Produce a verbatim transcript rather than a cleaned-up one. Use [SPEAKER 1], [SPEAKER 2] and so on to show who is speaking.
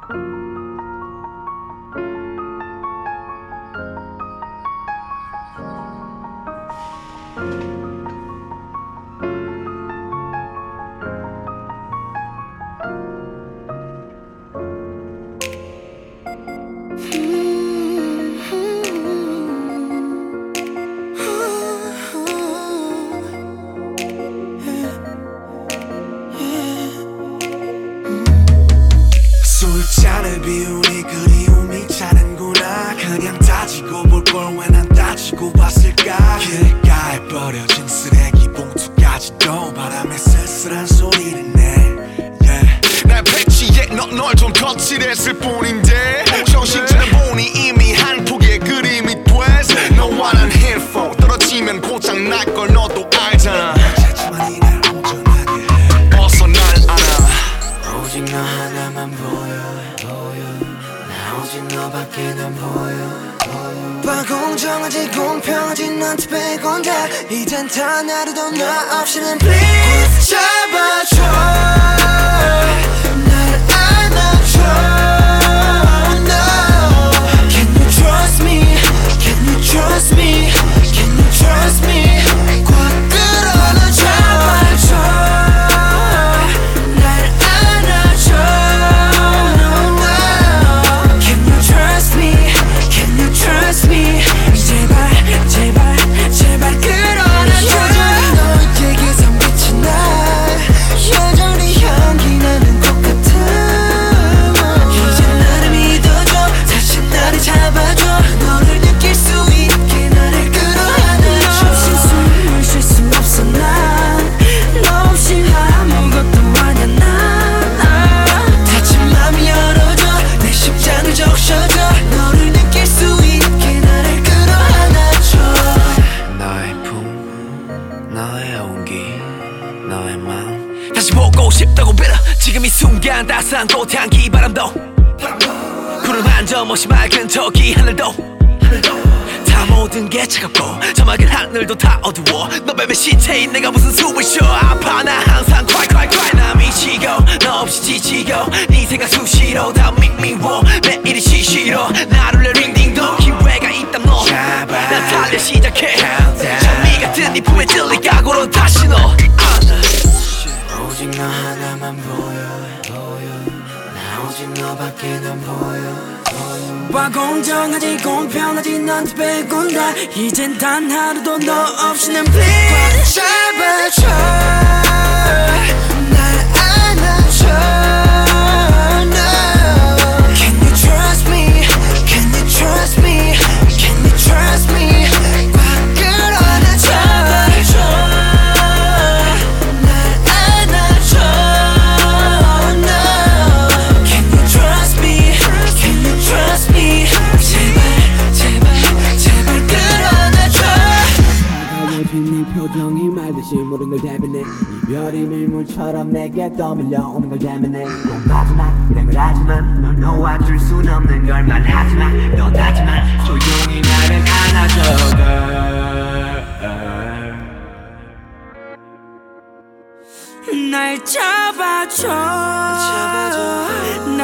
[SPEAKER 1] 술잔을 비우니 그리움이 차는구나. 그냥 따지고 볼 걸 왜 난 따지고 봤을까. 길가에 버려진 쓰레기 봉투까지도 바람에 쓸쓸한 소리를 내. yeah.
[SPEAKER 2] 날 패치해 널 좀 거칠했을 뿐인데 정신차려 보니 이미 한 폭의 그림이 돼서 너와 난 힐포 떨어지면 고장날 걸 너도 알잖아.
[SPEAKER 1] 자지만이 날 온전하게 해.
[SPEAKER 2] 어서 날 알아.
[SPEAKER 3] 오직 너 하나만 보여 보여 나 오직 너밖에 난 보여 봐 공정하지 공평하지 너한테 빼곤다 이젠 단 하루도 나 없이는 please 잡아줘 날 안아줘 no Can you trust me Can you trust me Can you trust me 꽉 끌어안아 잡아줘 날 안아줘 no Can you trust me Can you trust me 제발 제발 제발 끌어안아줘 여전히 너에게서 빛이 나 여전히 향기 나는 것 같아 이제 나를 믿어줘 다시 나를 잡아줘 너를 느낄 수 있게 나를 끌어안아줘 너 없이 숨을 쉴 수 없어 난너 없이 아무것도 아냐 난 다친 맘 열어줘 내 심장을 적셔줘 너를 느낄 수 있게 나를 끌어안아줘 너의 품 너의 온기 너의 마음
[SPEAKER 4] 다시 보고 싶다고 빌어 지금 이 순간 따스한 꽃향기 바람도 구름 한 점 없이 맑은 저기 하늘도 다 모든 게 차갑고 저 맑은 하늘도 다 어두워 너 맘의 시체인 내가 무슨 숨을 쉬어 아파 나 항상 cry cry cry 나 미치고 너 없이 지치고 네 생각 수시로 다 미미워 매일이 시시로 나를 내 링딩도 기회가 있다면 너나 달려 시작해 장미 같은 네 품에 들릴 각오로 다시 너
[SPEAKER 3] 오직 너 하나만 보여 보여 나 오직 너밖에 난 보여 봐 공정하지 공평하지 너한테 빼곤다 이젠 단 하루도 너 없이는 please 잡아줘 날 안아줘 no Can you trust me Can you trust me Can you trust me 꽉 끌어안아 잡아줘 날 안아줘 no Can you trust me Can you trust me 제발 제발 제발 끌어안아줘
[SPEAKER 5] 차가워진 네 표정이 말듯이 모든 걸 대변해 이별이 밀물처럼 내게 떠밀려오는 걸 대면해 넌 마지막 이런 걸 하지만 널 놓아줄 순 없는 걸 말하지만 넌 하지만 조용히 나를 안아줘 girl.
[SPEAKER 3] 날 잡아줘, 잡아줘.